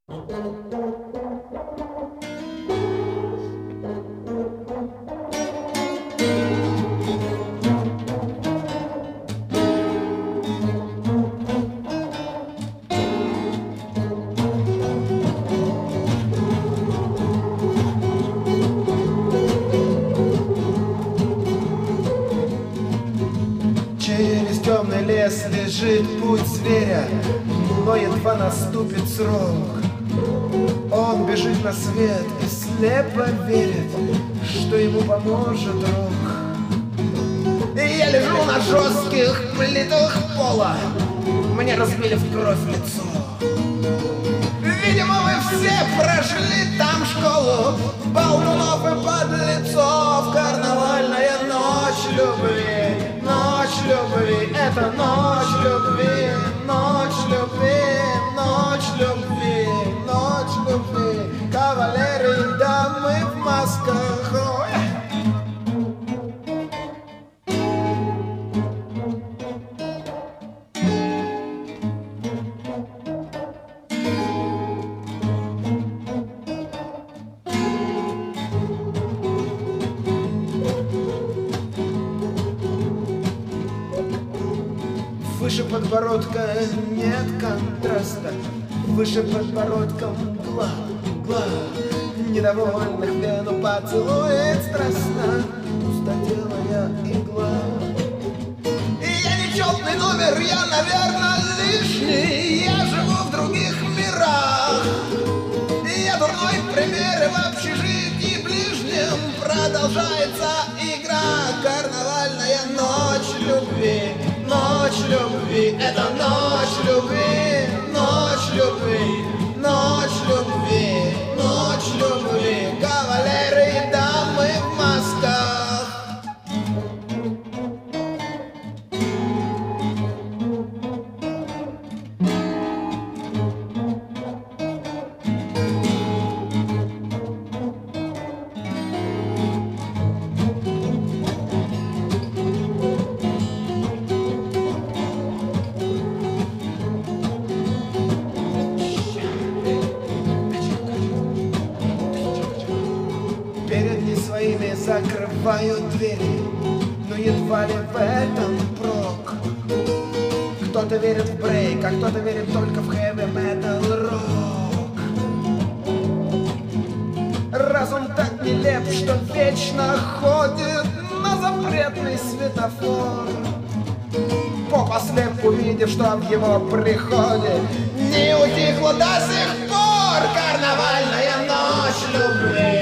Через темный лес лежит путь зверя, но едва наступит срок. Он бежит на свет и слепо верит, что ему поможет друг. И я лежу на жестких плитах пола, мне разбили в кровь лицо. Видимо, вы все прошли там школу болтунов и подлецов. Карнавальная ночь любви, ночь любви, это ночь любви, ночь любви, ночь любви, ночь любви. Кавалеры и дамы в масках. Ой. Выше подбородка нет контраста, выше подбородка мгла, мгла. Недовольных вену поцелует страстно пустотелая игла. И я нечетный номер, я, наверное, лишний. Я живу в других мирах. И я дурной пример, и в общежитии ближнем продолжается игра. Карнавальная ночь любви, ночь любви, это ночь любви, ночь любви, ночь любви, ночь любви. Кавалеры и дамы в масках. Перед не своими закрывают двери, но едва ли в этом прок. Кто-то верит в брейк, а кто-то верит только в хэви-метал рок. Разум так нелеп, что вечно ходит на запретный светофор. Поп ослеп, увидев, что в его приходе не утихло до сих пор. Карнавальная ночь любви,